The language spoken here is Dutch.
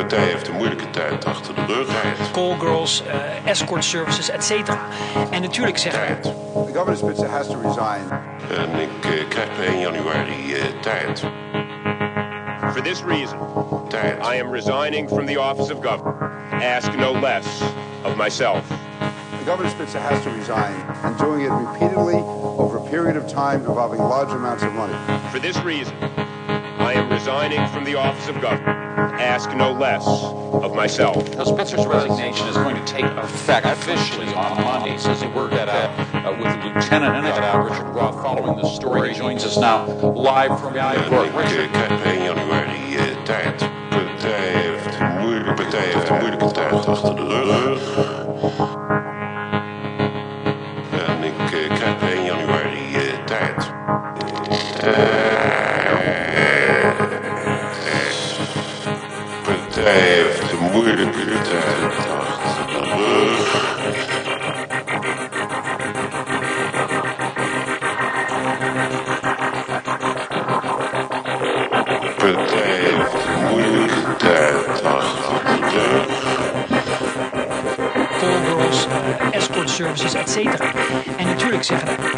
partij heeft een moeilijke tijd achter de rug. Callgirls, escort services, etc. En natuurlijk zeggen... Tijd. The governor Spitzer has to resign. En ik krijg per 1 januari tijd. For this reason, Tijd. I am resigning from the office of governor. Ask no less of myself. The governor Spitzer has to resign, and doing it repeatedly over a period of time involving large amounts of money. For this reason, I am resigning from the office of governor. Ask no less of myself. Now, Spitzer's resignation is going to take effect officially on Monday. Says he worked that out with the lieutenant in it, Richard Roth, following the story. He joins us now live from En York. ik krijg per 1 januari tijd. De partij heeft een moeilijke tijd achter de rug. En ik krijg per 1 januari tijd. De partij heeft een moeilijke tijd achter de rug. Partij heeft een moeilijke tijd achter de rug. Callgirls, escort services, etc. En natuurlijk zeggen